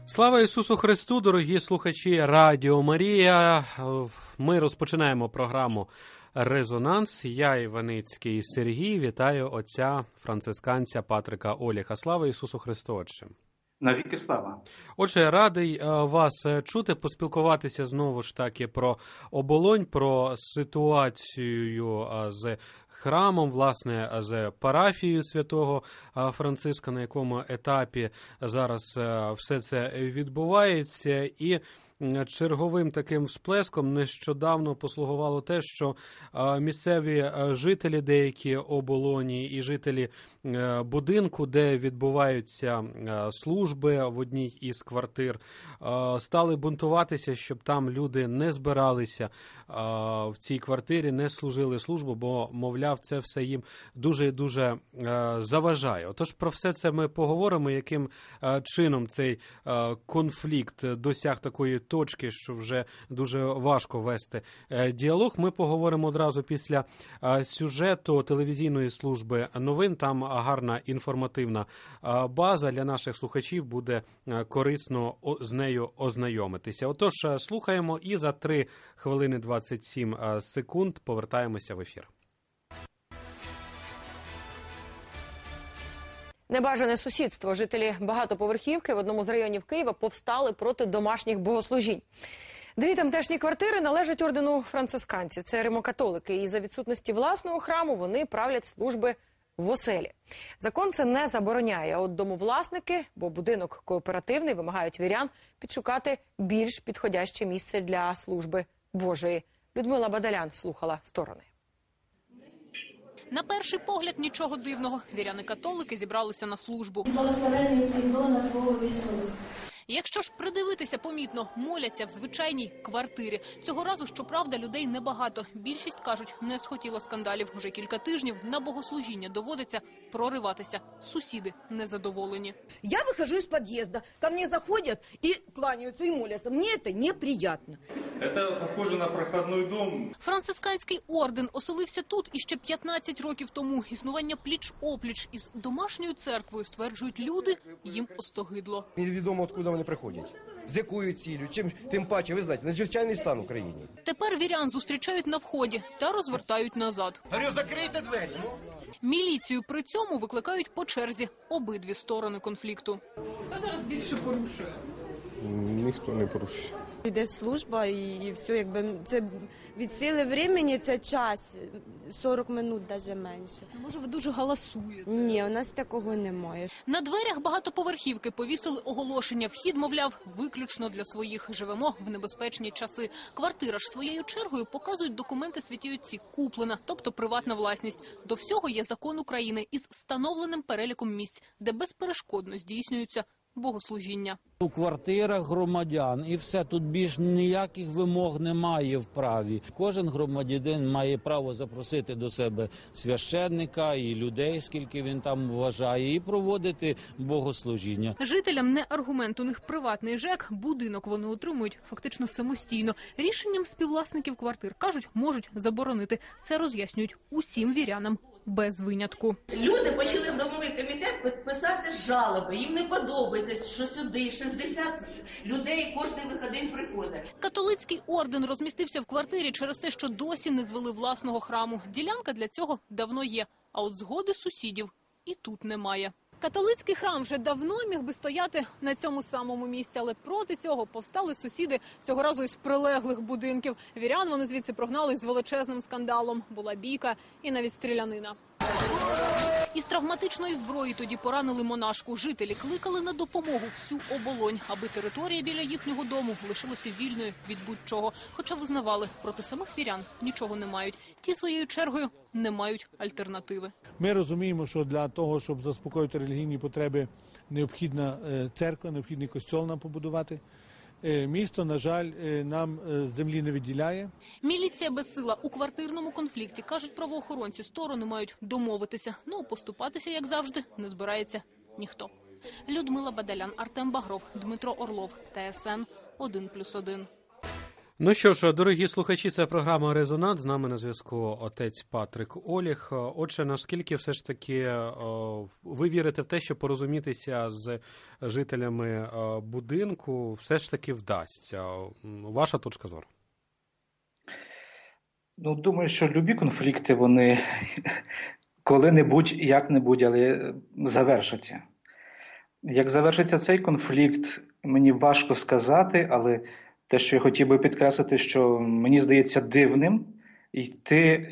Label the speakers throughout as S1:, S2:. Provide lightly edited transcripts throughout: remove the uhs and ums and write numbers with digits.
S1: Слава Ісусу Христу, дорогі слухачі Радіо Марія. Ми розпочинаємо програму «Резонанс». Я, Іваницький Сергій, вітаю отця францисканця Патрика Олєха. Слава Ісусу Христу, отче.
S2: Навіки слава.
S1: Отже, радий вас чути, поспілкуватися знову ж таки про Оболонь, про ситуацію з храмом, власне, з парафією святого Франциска, на якому етапі зараз все це відбувається. І черговим таким всплеском нещодавно послугувало те, що місцеві жителі деякі Оболоні і жителі будинку, де відбуваються служби в одній із квартир, стали бунтуватися, щоб там люди не збиралися в цій квартирі, не служили службу, бо, мовляв, це все їм дуже-дуже заважає. Отож, про все це ми поговоримо, яким чином цей конфлікт досяг такої точки, що вже дуже важко вести діалог. Ми поговоримо одразу після сюжету телевізійної служби новин. Там гарна інформативна база для наших слухачів, буде корисно з нею ознайомитися. Отож, слухаємо і за 3 хвилини 27 секунд повертаємося в ефір.
S3: Небажане сусідство. Жителі багатоповерхівки в одному з районів Києва повстали проти домашніх богослужінь. 2 тамтешні квартири належать ордену францисканців. Це римокатолики. І за відсутності власного храму вони правлять служби в оселі. Закон це не забороняє. А от домовласники, бо будинок кооперативний, вимагають вірян підшукати більш підходяще місце для служби Божої. Людмила Бадалян слухала сторони.
S4: На перший погляд нічого дивного. Віряни-католики зібралися на службу.
S5: Благословенний Твій Твого Ісус.
S4: Якщо ж придивитися, помітно, моляться в звичайній квартирі. Цього разу, щоправда, людей небагато. Більшість, кажуть, не схотіла скандалів. Уже кілька тижнів на богослужіння доводиться прориватися. Сусіди незадоволені.
S6: Я выхожу из подъезда, ко мне заходят и кланяются, и молятся. Мне это неприятно.
S2: Это похоже на проходной дом.
S4: Францисканський орден оселився тут іще 15 років тому. Існування пліч-опліч із домашньою церквою, стверджують люди, їм остогидло.
S7: Невідомо, откуда вони приходять, з якою ціллю, чим, тим паче, ви знаєте, надзвичайний стан в Україні.
S4: Тепер вірян зустрічають на вході та розвертають назад.
S7: Говорю, закрийте двері.
S4: Міліцію при цьому викликають по черзі обидві сторони конфлікту. Хто зараз більше порушує?
S8: Ніхто не порушує.
S9: Йде служба і все, якби це від сили времени це час, 40 минут, навіть менше.
S4: Може, ви дуже галасуєте?
S9: Ні, у нас такого немає.
S4: На дверях багатоповерхівки повісили оголошення. Вхід, мовляв, виключно для своїх. Живемо в небезпечні часи. Квартира ж своєю чергою показують документи святій отці. Куплена, тобто приватна власність. До всього є закон України із встановленим переліком місць, де безперешкодно здійснюються богослужіння.
S10: У квартирах громадян і все, тут більш ніяких вимог немає в праві. Кожен громадянин має право запросити до себе священника і людей, скільки він там вважає, і проводити богослужіння.
S4: Жителям не аргумент, у них приватний ЖЕК, будинок вони отримують фактично самостійно. Рішенням співвласників квартир, кажуть, можуть заборонити. Це роз'яснюють усім вірянам. Без винятку.
S11: Люди почали в домовий комітет писати жалоби. Їм не подобається, що сюди 60 людей кожен вихідний приходить.
S4: Католицький орден розмістився в квартирі через те, що досі не звели власного храму. Ділянка для цього давно є, а от згоди сусідів і тут немає. Католицький храм вже давно міг би стояти на цьому самому місці, але проти цього повстали сусіди, цього разу із прилеглих будинків. Вірян вони звідси прогнали з величезним скандалом. Була бійка і навіть стрілянина. Із травматичної зброї тоді поранили монашку. Жителі кликали на допомогу всю Оболонь, аби територія біля їхнього дому лишилася вільною від будь-чого. Хоча визнавали, проти самих вірян нічого не мають. Ті своєю чергою не мають альтернативи.
S12: Ми розуміємо, що для того, щоб заспокоїти релігійні потреби, необхідна церква, необхідний костьол нам побудувати. Місто, на жаль, нам землі не виділяє.
S4: Міліція безсила у квартирному конфлікті. Кажуть правоохоронці, сторони мають домовитися. Ну, поступатися, як завжди, не збирається ніхто. Людмила Бадалян, Артем Багров, Дмитро Орлов, ТСН 1+1.
S1: Ну що ж, дорогі слухачі, це програма «Резонанс». З нами на зв'язку отець Патрик Оліх. Отже, наскільки все ж таки ви вірите в те, що порозумітися з жителями будинку все ж таки вдасться? Ваша точка зору?
S2: Ну, думаю, що любі конфлікти, вони коли-небудь, як-небудь, але завершаться. Як завершиться цей конфлікт, мені важко сказати, але те, що я хотів би підкреслити, що мені здається дивним йти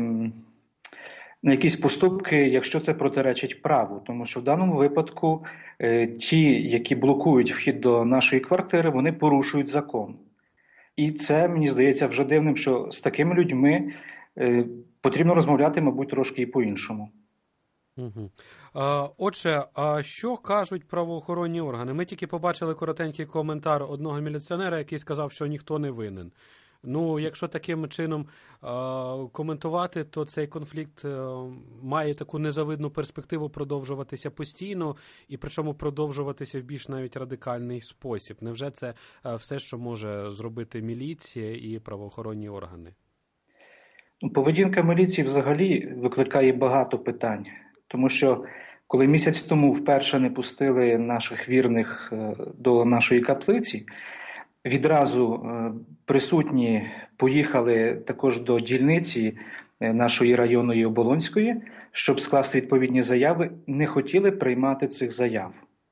S2: на якісь поступки, якщо це протиречить праву. Тому що в даному випадку ті, які блокують вхід до нашої квартири, вони порушують закон. І це, мені здається, вже дивним, що з такими людьми потрібно розмовляти, мабуть, трошки і по-іншому.
S1: Угу. Отже, що кажуть правоохоронні органи? Ми тільки побачили коротенький коментар одного міліціонера, який сказав, що ніхто не винен. Ну, якщо таким чином коментувати, то цей конфлікт має таку незавидну перспективу продовжуватися постійно, і причому продовжуватися в більш навіть радикальний спосіб. Невже це все, що може зробити міліція і правоохоронні органи?
S2: Поведінка міліції взагалі викликає багато питань. Тому що, коли місяць тому вперше не пустили наших вірних до нашої каплиці, відразу присутні поїхали також до дільниці нашої районної Оболонської, щоб скласти відповідні заяви, не хотіли приймати цих заяв.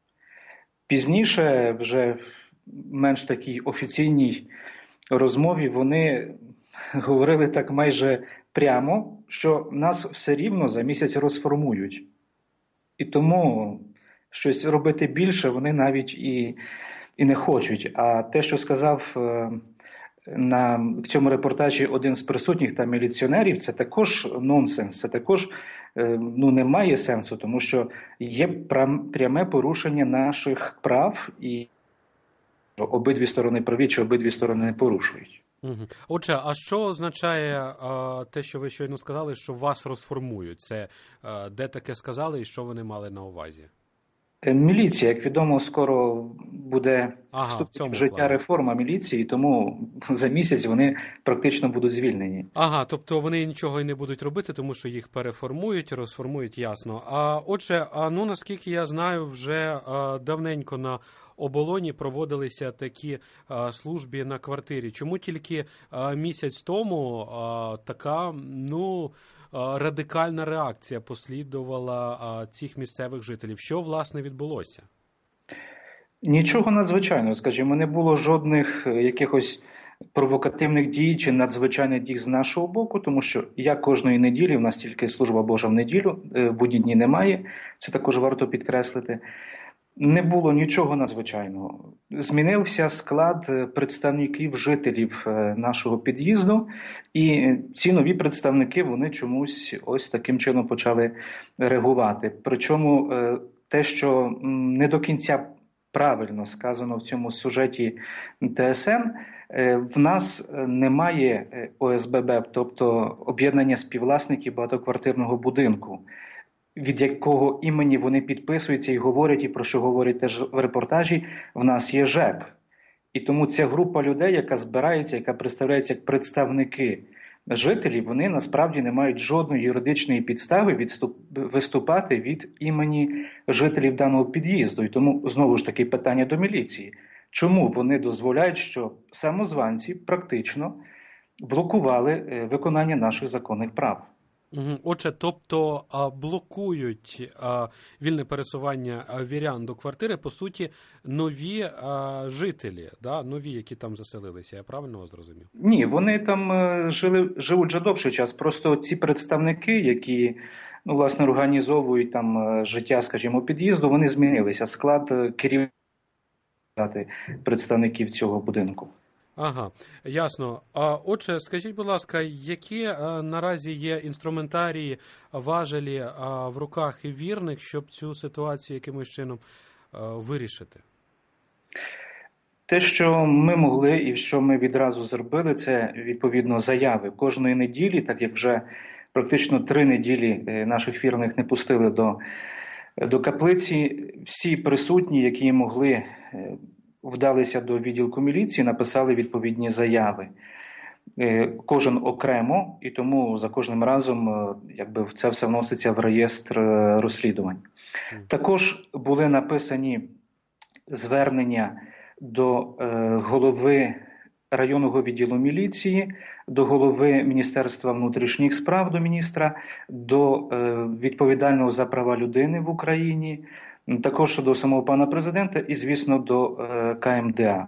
S2: Пізніше, вже в менш такій офіційній розмові, вони говорили так майже прямо, що нас все рівно за місяць розформують. І тому щось робити більше вони навіть і не хочуть. А те, що сказав на цьому репортажі один з присутніх та міліціонерів, це також нонсенс, це також не має сенсу, тому що є пряме порушення наших прав, і обидві сторони праві, чи обидві сторони не порушують.
S1: Отже, а що означає те, що ви щойно сказали, що вас розформують? Це де таке сказали і що вони мали на увазі?
S2: Міліція, як відомо, скоро буде вступити в життя реформа міліції, тому за місяць вони практично будуть звільнені.
S1: Тобто вони нічого і не будуть робити, тому що їх переформують, розформують, ясно. Отже, наскільки я знаю, вже давненько на Оболоні проводилися такі служби на квартирі. Чому тільки місяць тому така, радикальна реакція послідувала цих місцевих жителів? Що, власне, відбулося?
S2: Нічого надзвичайного, скажімо, не було жодних якихось провокативних дій чи надзвичайних дій з нашого боку, тому що як кожної неділі, в нас тільки служба Божа в неділю, будні дні немає, це також варто підкреслити. Не було нічого надзвичайного. Змінився склад представників жителів нашого під'їзду, і ці нові представники, вони чомусь ось таким чином почали реагувати. Причому те, що не до кінця правильно сказано в цьому сюжеті ТСН, в нас немає ОСББ, тобто об'єднання співвласників багатоквартирного будинку, від якого імені вони підписуються і говорять, і про що говорять теж в репортажі, в нас є ЖЕК. І тому ця група людей, яка збирається, яка представляється як представники жителів, вони насправді не мають жодної юридичної підстави виступати від імені жителів даного під'їзду. І тому, знову ж таки, питання до міліції. Чому вони дозволяють, що самозванці практично блокували виконання наших законних прав?
S1: Отже, тобто блокують вільне пересування вірян до квартири, по суті, нові жителі, нові, які там заселилися, я правильно вас зрозумів?
S2: Ні, вони там живуть вже довший час, просто ці представники, які, власне, організовують там життя, скажімо, під'їзду, вони змінилися, склад керівників представників цього будинку.
S1: Ясно. Отже, скажіть, будь ласка, які наразі є інструментарії, важелі в руках вірних, щоб цю ситуацію якимось чином вирішити?
S2: Те, що ми могли і що ми відразу зробили, це, відповідно, заяви. Кожної неділі, так як вже практично 3 неділі наших вірних не пустили до каплиці, всі присутні, які могли вдалися до відділку міліції, написали відповідні заяви. Кожен окремо, і тому за кожним разом це все вноситься в реєстр розслідувань. Також були написані звернення до голови районного відділу міліції, до голови Міністерства внутрішніх справ, до міністра, до відповідального за права людини в Україні, також до самого пана президента і, звісно, до КМДА.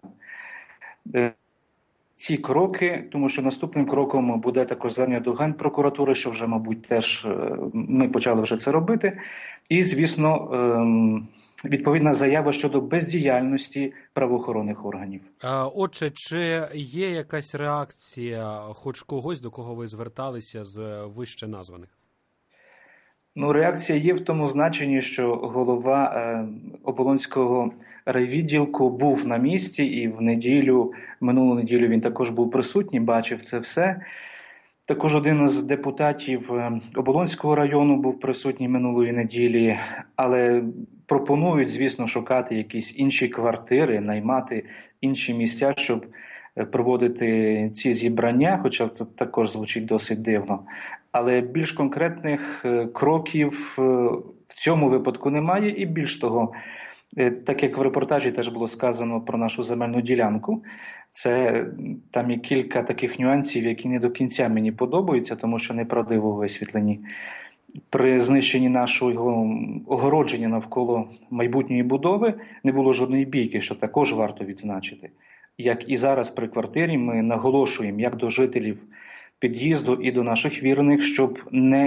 S2: Ці кроки, тому що наступним кроком буде також звернення до Генпрокуратури, що вже, мабуть, теж ми почали вже це робити. І, звісно, відповідна заява щодо бездіяльності правоохоронних органів.
S1: Отже, чи є якась реакція хоч когось, до кого ви зверталися з вище названих?
S2: Реакція є в тому значенні, що голова Оболонського райвідділку був на місці, і минулу неділю він також був присутній, бачив це все. Також один з депутатів Оболонського району був присутній минулої неділі, але пропонують, звісно, шукати якісь інші квартири, наймати інші місця, щоб проводити ці зібрання, хоча це також звучить досить дивно. Але більш конкретних кроків в цьому випадку немає. І більш того, так як в репортажі теж було сказано про нашу земельну ділянку, там є кілька таких нюансів, які не до кінця мені подобаються, тому що неправдиво висвітлені. При знищенні нашого огородження навколо майбутньої будови не було жодної бійки, що також варто відзначити. Як і зараз при квартирі ми наголошуємо як до жителів під'їзду і до наших вірних, щоб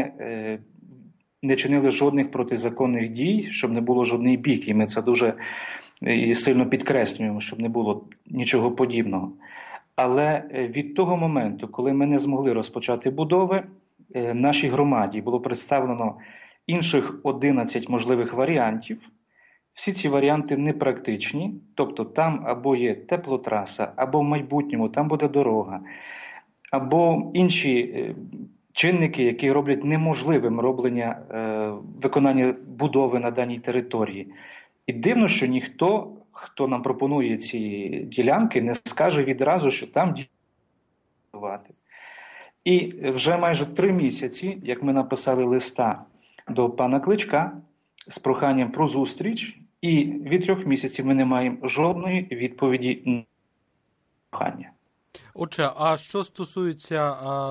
S2: не чинили жодних протизаконних дій, щоб не було жодної бійки. Ми це дуже і сильно підкреслюємо, щоб не було нічого подібного. Але від того моменту, коли ми не змогли розпочати будови, нашій громаді було представлено інших 11 можливих варіантів. Всі ці варіанти непрактичні, тобто там або є теплотраса, або в майбутньому там буде дорога, або інші чинники, які роблять неможливим виконання будови на даній території. І дивно, що ніхто, хто нам пропонує ці ділянки, не скаже відразу, що там будувати. І вже майже 3 місяці, як ми написали листа до пана Кличка з проханням про зустріч, і від 3 місяців ми не маємо жодної відповіді на прохання.
S1: Отже, а що стосується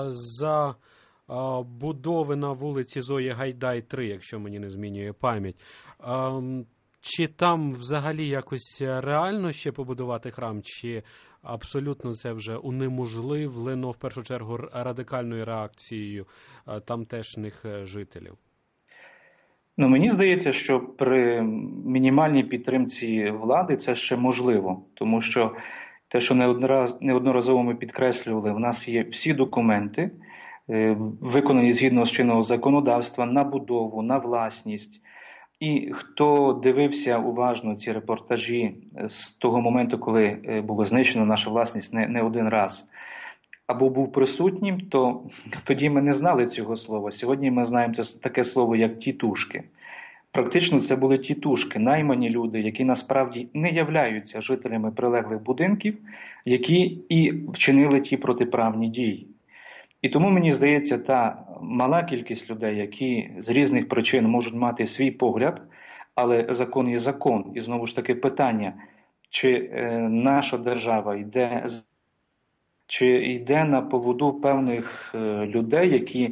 S1: будови на вулиці Зої Гайдай 3, якщо мені не змінює пам'ять, чи там взагалі якось реально ще побудувати храм, чи абсолютно це вже унеможливлено, в першу чергу, радикальною реакцією тамтешніх жителів?
S2: Мені здається, що при мінімальній підтримці влади це ще можливо, тому що те, що неодноразово ми підкреслювали, в нас є всі документи, виконані згідно з чинного законодавства, на будову, на власність. І хто дивився уважно ці репортажі з того моменту, коли було знищено наша власність не один раз, або був присутнім, то тоді ми не знали цього слова. Сьогодні ми знаємо це таке слово, як тітушки. Практично це були тітушки, наймані люди, які насправді не являються жителями прилеглих будинків, які і вчинили ті протиправні дії. І тому, мені здається, та мала кількість людей, які з різних причин можуть мати свій погляд, але закон є закон. І знову ж таки питання, чи наша держава йде на поводу певних людей, які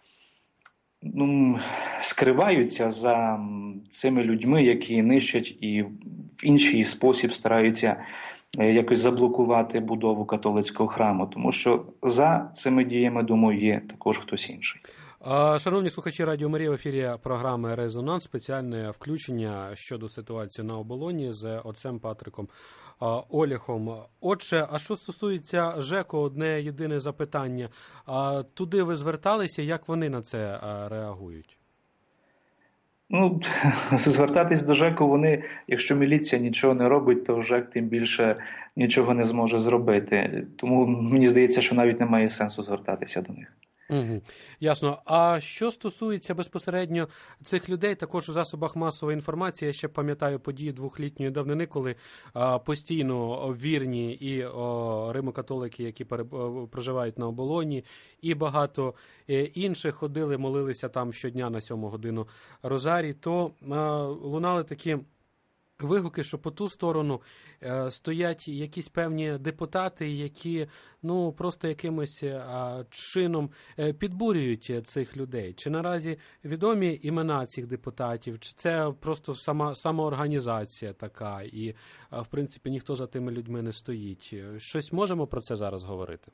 S2: скриваються за цими людьми, які нищать і в інший спосіб стараються якось заблокувати будову католицького храму. Тому що за цими діями, думаю, є також хтось інший.
S1: Шановні слухачі Радіо Марія, в ефірі програми «Резонанс», спеціальне включення щодо ситуації на Оболоні з отцем Патриком Олєхом. Отже, а що стосується ЖЕКу, одне єдине запитання. Туди ви зверталися, як вони на це реагують?
S2: Звертатись до ЖЕКу вони, якщо міліція нічого не робить, то ЖЕК тим більше нічого не зможе зробити. Тому мені здається, що навіть немає сенсу звертатися до них.
S1: Угу. Ясно. А що стосується безпосередньо цих людей, також у засобах масової інформації, я ще пам'ятаю події 2-літньої давнини, коли постійно вірні і римо-католики, які проживають на оболоні, і багато інших ходили, молилися там щодня на 7 годину розарій, то лунали такі вигуки, що по ту сторону стоять якісь певні депутати, які просто якимось чином підбурюють цих людей. Чи наразі відомі імена цих депутатів, чи це просто самоорганізація така, і, в принципі, ніхто за тими людьми не стоїть? Щось можемо про це зараз говорити?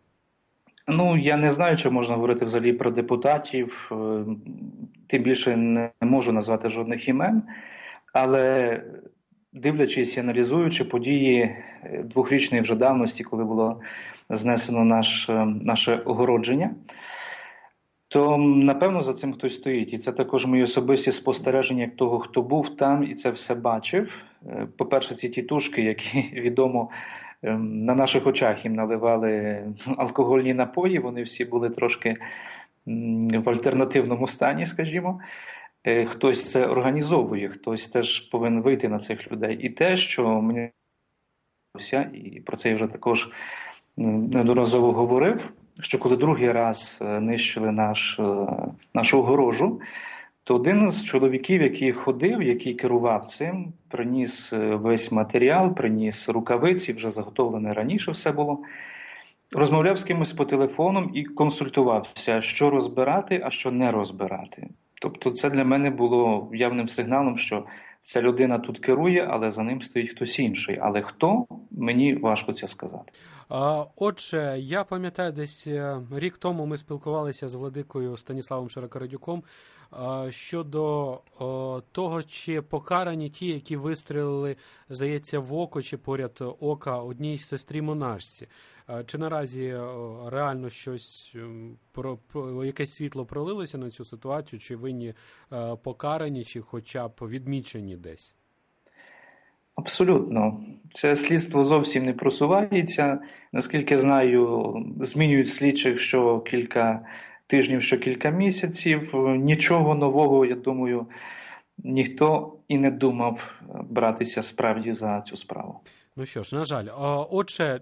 S2: Я не знаю, чи можна говорити взагалі про депутатів, тим більше не можу назвати жодних імен, але дивлячись і аналізуючи події 2-річної вже давності, коли було знесено наше огородження, то, напевно, за цим хтось стоїть. І це також мої особисті спостереження як того, хто був там і це все бачив. По-перше, ці тітушки, які, відомо, на наших очах їм наливали алкогольні напої, вони всі були трошки в альтернативному стані, скажімо. Хтось це організовує, хтось теж повинен вийти на цих людей. І те, що мені і про це я вже також неодноразово говорив, що коли другий раз нищили нашу огорожу, то один з чоловіків, який ходив, який керував цим, приніс весь матеріал, приніс рукавиці, вже заготовлене раніше все було, розмовляв з кимось по телефону і консультувався, що розбирати, а що не розбирати. Тобто це для мене було явним сигналом, що ця людина тут керує, але за ним стоїть хтось інший. Але хто, мені важко це сказати.
S1: Отже, я пам'ятаю, десь рік тому ми спілкувалися з владикою Станіславом Широкородюком щодо того, чи покарані ті, які вистрілили, здається, в око чи поряд ока одній сестрі-монашці. Чи наразі реально щось, якесь світло пролилося на цю ситуацію, чи винні покарані, чи хоча б відмічені десь?
S2: Абсолютно. Це слідство зовсім не просувається. Наскільки знаю, змінюють слідчих що кілька тижнів, що кілька місяців. Нічого нового, я думаю, ніхто і не думав братися справді за цю справу.
S1: Ну що ж, на жаль. Отже,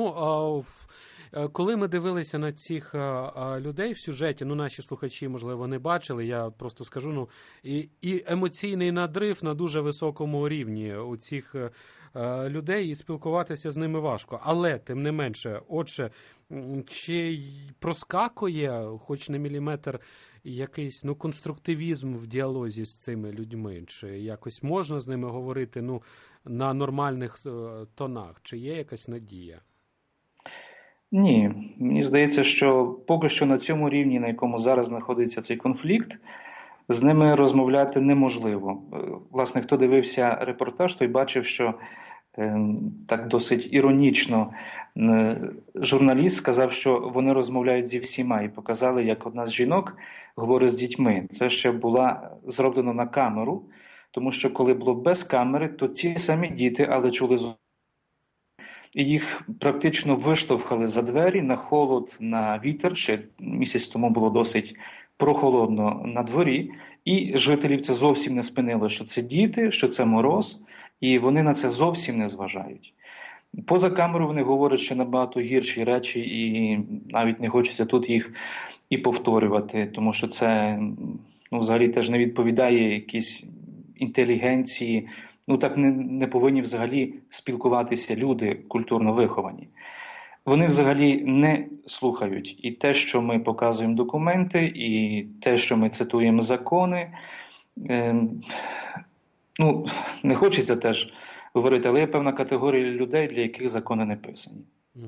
S1: коли ми дивилися на цих людей в сюжеті, наші слухачі, можливо, не бачили, я просто скажу, і емоційний надрив на дуже високому рівні у цих людей, і спілкуватися з ними важко. Але, тим не менше, отже, чи проскакує, хоч на міліметр, якийсь конструктивізм в діалозі з цими людьми? Чи якось можна з ними говорити на нормальних тонах? Чи є якась надія?
S2: Ні. Мені здається, що поки що на цьому рівні, на якому зараз знаходиться цей конфлікт, з ними розмовляти неможливо. Власне, хто дивився репортаж, той бачив, що так досить іронічно журналіст сказав, що вони розмовляють зі всіма, і показали, як одна з жінок говорить з дітьми. Це ще було зроблено на камеру, тому що коли було без камери, то ці самі діти, але чули і їх практично виштовхали за двері на холод, на вітер. Ще місяць тому було досить прохолодно на дворі, і жителів це зовсім не спинило, що це діти, що це мороз, і вони на це зовсім не зважають. Поза камерою вони говорять ще набагато гірші речі, і навіть не хочеться тут їх і повторювати, тому що це взагалі теж не відповідає якійсь інтелігенції. Так не повинні взагалі спілкуватися люди культурно виховані. Вони взагалі не слухають і те, що ми показуємо документи, і те, що ми цитуємо закони. Не хочеться теж говорити, але є певна категорія людей, для яких закони не писані.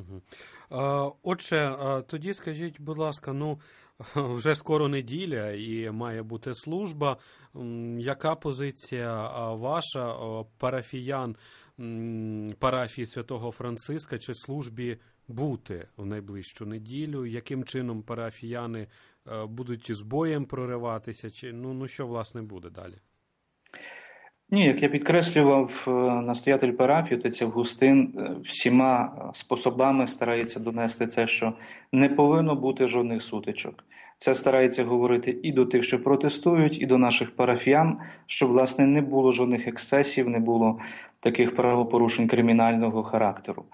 S1: Отже, тоді скажіть, будь ласка, вже скоро неділя і має бути служба. Яка позиція ваша, парафіян парафії Святого Франциска, чи службі бути в найближчу неділю? Яким чином парафіяни будуть з боєм прориватися? Чи, що, власне, буде далі?
S2: Ні, як я підкреслював, настоятель парафії, отець Августин, всіма способами старається донести це, що не повинно бути жодних сутичок. Це старається говорити і до тих, що протестують, і до наших парафіян, щоб, власне, не було жодних ексцесів, не було таких правопорушень кримінального характеру.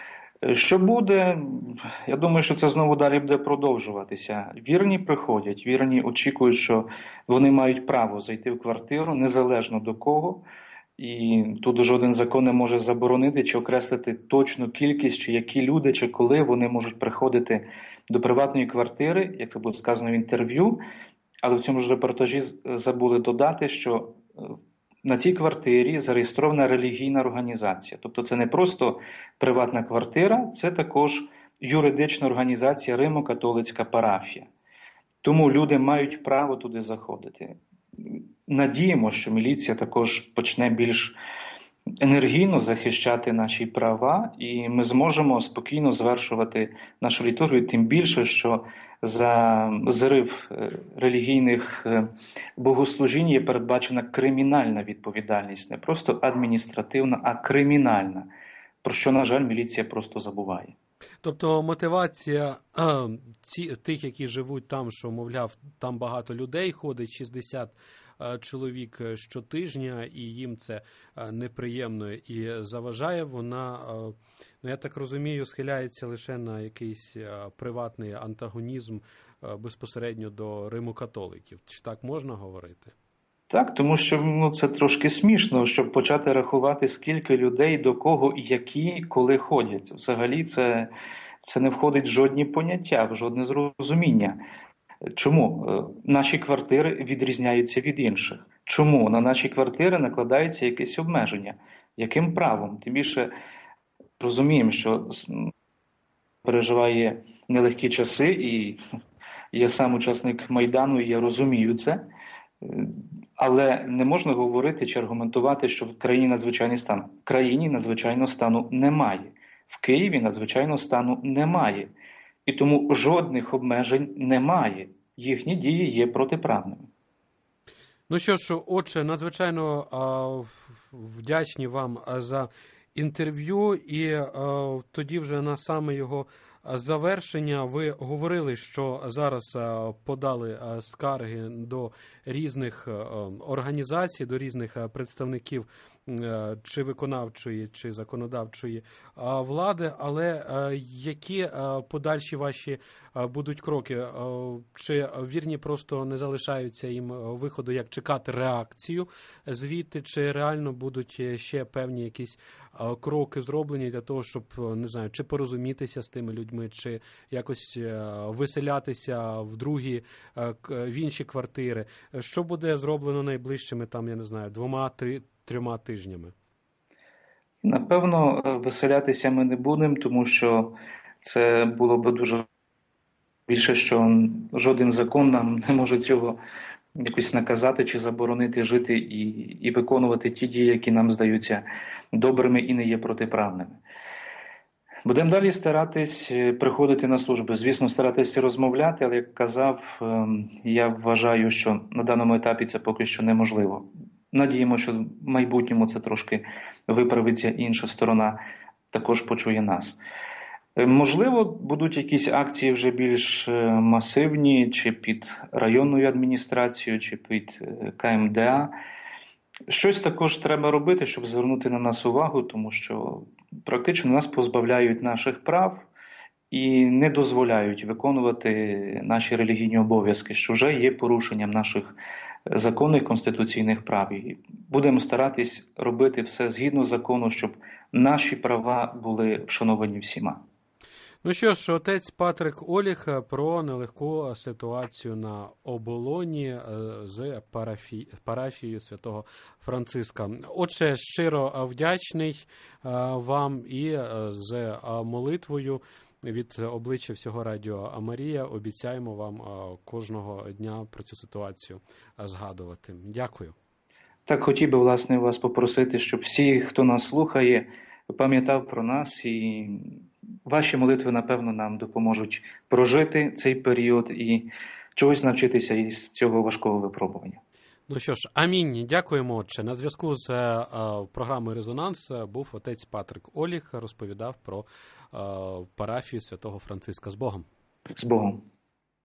S2: Що буде? Я думаю, що це знову далі буде продовжуватися. Вірні приходять, вірні очікують, що вони мають право зайти в квартиру, незалежно до кого. І тут жоден закон не може заборонити чи окреслити точну кількість, чи які люди, чи коли вони можуть приходити до приватної квартири, як це було сказано в інтерв'ю. Але в цьому ж репортажі забули додати, що на цій квартирі зареєстрована релігійна організація. Тобто це не просто приватна квартира, це також юридична організація Римо-католицька парафія. Тому люди мають право туди заходити. Надіємо, що міліція також почне більш енергійно захищати наші права, і ми зможемо спокійно звершувати нашу літургію, тим більше, що за зрив релігійних богослужінь є передбачена кримінальна відповідальність, не просто адміністративна, а кримінальна, про що, на жаль, міліція просто забуває.
S1: Тобто мотивація тих, які живуть там, що, мовляв, там багато людей ходить, 60 чоловік щотижня, і їм це неприємно і заважає, вона, я так розумію, схиляється лише на якийсь приватний антагонізм безпосередньо до Римо-католиків. Чи так можна говорити?
S2: Так, тому що це трошки смішно, щоб почати рахувати, скільки людей, до кого, які, коли ходять. Взагалі це не входить в жодні поняття, в жодне зрозуміння. Чому наші квартири відрізняються від інших? Чому на наші квартири накладається якесь обмеження? Яким правом? Тим більше розуміємо, що переживає нелегкі часи, і я сам учасник Майдану, і я розумію це. Але не можна говорити чи аргументувати, що в країні надзвичайний стан. В країні надзвичайного стану немає. В Києві надзвичайного стану немає. І тому жодних обмежень немає. Їхні дії є протиправними.
S1: Ну що ж, отче, надзвичайно вдячні вам за інтерв'ю. І тоді вже на саме його завершення ви говорили, що зараз подали скарги до різних організацій, до різних представників чи виконавчої, чи законодавчої влади, але які подальші ваші будуть кроки? Чи вірні просто не залишаються їм виходу, як чекати реакцію звідти, чи реально будуть ще певні якісь кроки зроблені для того, щоб, не знаю, чи порозумітися з тими людьми, чи якось виселятися в інші квартири? Що буде зроблено найближчими, там, я не знаю, 2-3 тижнями?
S2: Напевно, виселятися ми не будемо, тому що це було б дуже більше, що жоден закон нам не може цього якось наказати чи заборонити жити і виконувати ті дії, які нам здаються добрими і не є протиправними. Будемо далі старатись приходити на службу. Звісно, старатися розмовляти, але, як казав, я вважаю, що на даному етапі це поки що неможливо. Надіємо, що в майбутньому це трошки виправиться, інша сторона також почує нас. Можливо, будуть якісь акції вже більш масивні, чи під районною адміністрацією, чи під КМДА. Щось також треба робити, щоб звернути на нас увагу, тому що практично нас позбавляють наших прав і не дозволяють виконувати наші релігійні обов'язки, що вже є порушенням наших законних конституційних прав. І будемо старатись робити все згідно закону, щоб наші права були вшановані всіма.
S1: Ну що ж, отець Патрик Оліх про нелегку ситуацію на оболоні з парафією святого Франциска. Отже, щиро вдячний вам і з молитвою від обличчя всього Радіо Марія обіцяємо вам кожного дня про цю ситуацію згадувати. Дякую.
S2: Так хотів би, власне, вас попросити, щоб всі, хто нас слухає, пам'ятав про нас, і ваші молитви, напевно, нам допоможуть прожити цей період і чогось навчитися із цього важкого випробування.
S1: Ну що ж, амінь. Дякуємо, отче. На зв'язку з програмою «Резонанс» був отець Патрик Оліх, розповідав про парафію святого Франциска. З Богом.
S2: З Богом.